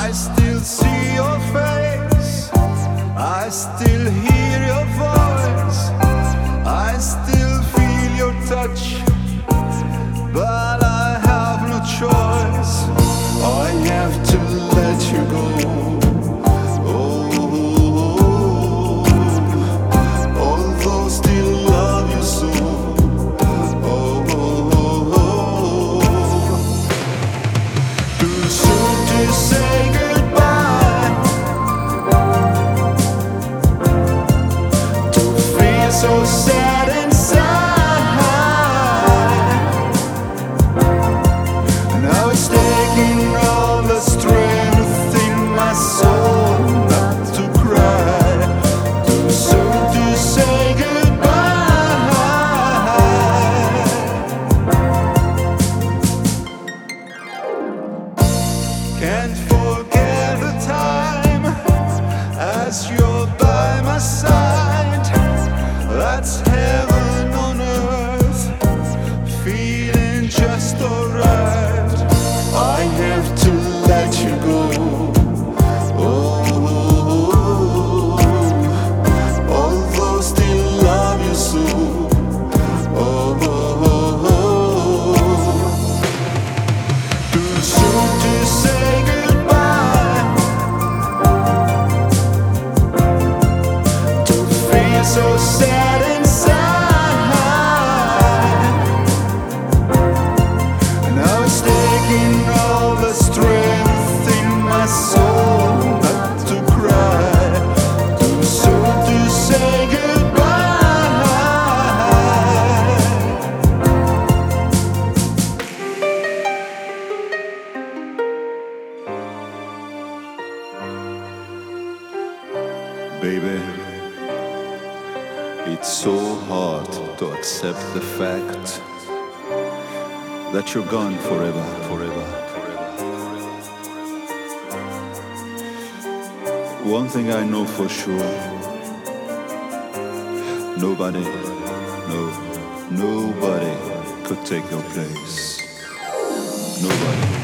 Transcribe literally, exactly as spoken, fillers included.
I still see your face, I still hear your voice, I still feel your touch, but I have no choice. I have to let you go. Oh, although still love you so. Too soon to say goodbye, to feel so sad inside. Now it's taking all the strength in my soul not to cry. Too soon to say goodbye. Can't forget the time as you're by my side. That's heaven on earth, feeling just alright. I have to let you go. Oh, although still love you so. Oh, too soon to say goodbye, to feel so sad inside. Now it's taking all the strength in my soul not to cry. Too soon to say goodbye. Baby, it's so hard to accept the fact that you're gone forever, forever, forever. One thing I know for sure, nobody, no, nobody could take your place. Nobody.